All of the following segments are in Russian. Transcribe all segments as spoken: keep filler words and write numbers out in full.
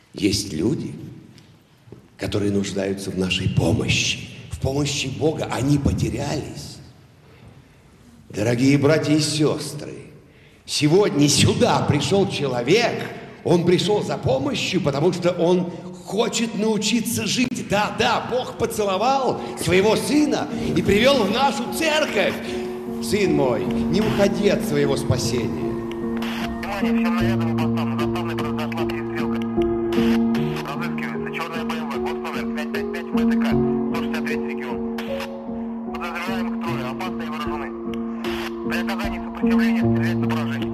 Есть люди, которые нуждаются в нашей помощи, в помощи Бога. Они потерялись. Дорогие братья и сестры, сегодня сюда пришел человек, он пришел за помощью, потому что он хочет научиться жить. Да, да, Бог поцеловал своего сына и привел в нашу церковь. Сын мой, не уходи от своего спасения. Внимание всем нарядам и постам. На заставной произошла перестрелка. Разыскивается черная БМВ, госномер пять пять пять ВТК, сто шестьдесят третий регион. Подозреваемых трое, опасны и вооружены. При оказании сопротивления стрелять на поражение.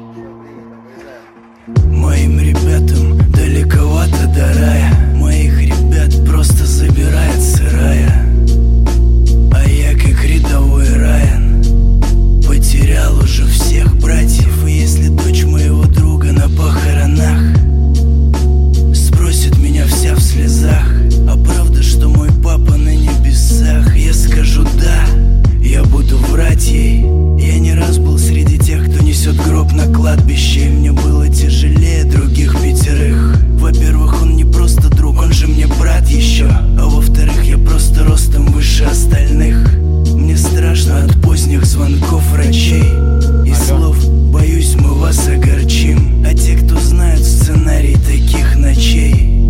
Моим ребятам далековато до рая. Моих ребят просто забирает сырая. А я как рядовой Райан потерял уже всех братьев. И если дочь моего друга на похоронах спросит меня вся в слезах: а правда, что мой папа на небесах? Я скажу да, я буду врать ей. Я не раз был среди тех, кто несет гроб на кладбище, и мне было тяжелее других пятерых. Во-первых, он не просто друг, он же мне брат еще. А во-вторых, я просто ростом выше остальных. Мне страшно от поздних звонков врачей и слов: боюсь, мы вас огорчим. А те, кто знают сценарий таких ночей,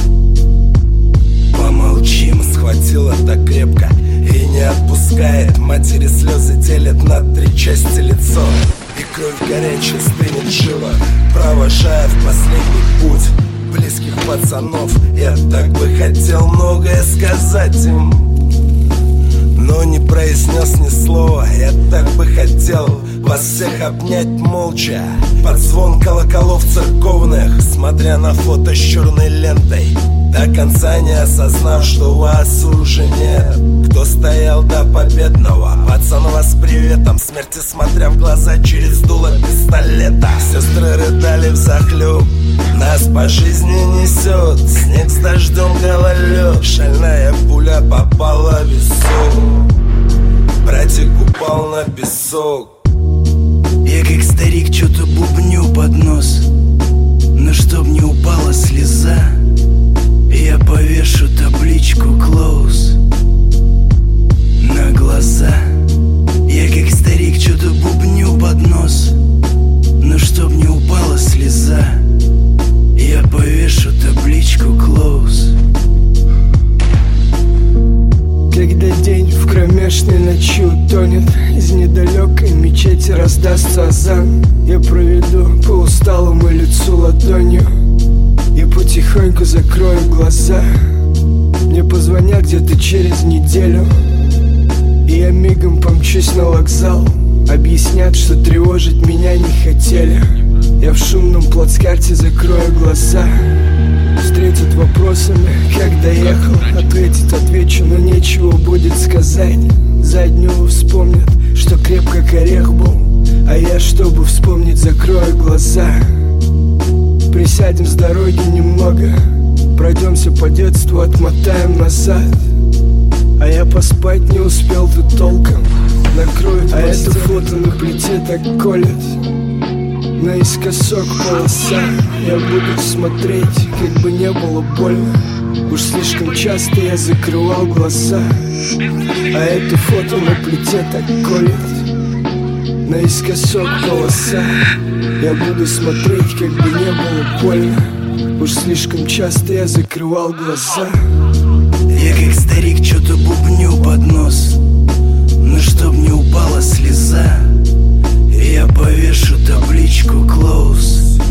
помолчим. Схватила так крепко и не отпускает. Матери слезы делят на три части лицо, и кровь горячая стынет живо, провожая в последний путь близких пацанов. Я так бы хотел многое сказать им, но не произнес ни слова. Я так бы хотел вас всех обнять молча под звон колоколов церковных, смотря на фото с черной лентой, до конца не осознав, что вас уже нет. Кто стоял до победного, пацан вас приветом, смерти смотря в глаза через дуло пистолета. Сестры рыдали взахлеб, нас по жизни несет снег с дождем, гололед. Шальная пуля попала в висок, братик упал на песок. Я как старик что-то бубню под нос, но чтоб не упала слеза, я повешу табличку «Close» на глаза. Я как старик что-то бубню под нос, но чтоб не упала слеза, я повешу табличку «Close». Когда день в кромешной ночи утонет, из недалекой мечети раздастся азан. Я проведу по усталому лицу ладонью и потихоньку закрою глаза. Мне позвонят где-то через неделю, и я мигом помчусь на вокзал. Объяснят, что тревожить меня не хотели. Я в шумном плацкарте закрою глаза. Встретят вопросами, как доехал. Ответить отвечу, но нечего будет сказать. Заднюю вспомнят, что крепко как орех был. А я, чтобы вспомнить, закрою глаза. Присядем с дороги немного, пройдемся по детству, отмотаем назад. А я поспать не успел тут толком. Накроют, а это фото на плите так колет. Наискосок полоса. Я буду смотреть, как бы не было больно. Уж слишком часто я закрывал глаза. А это фото на плите так колет. Наискосок полоса. Я буду смотреть, как бы не было больно. Уж слишком часто я закрывал глаза. Я как старик что-то бубню под нос, но чтоб не упала слеза, я повешу табличку «Close».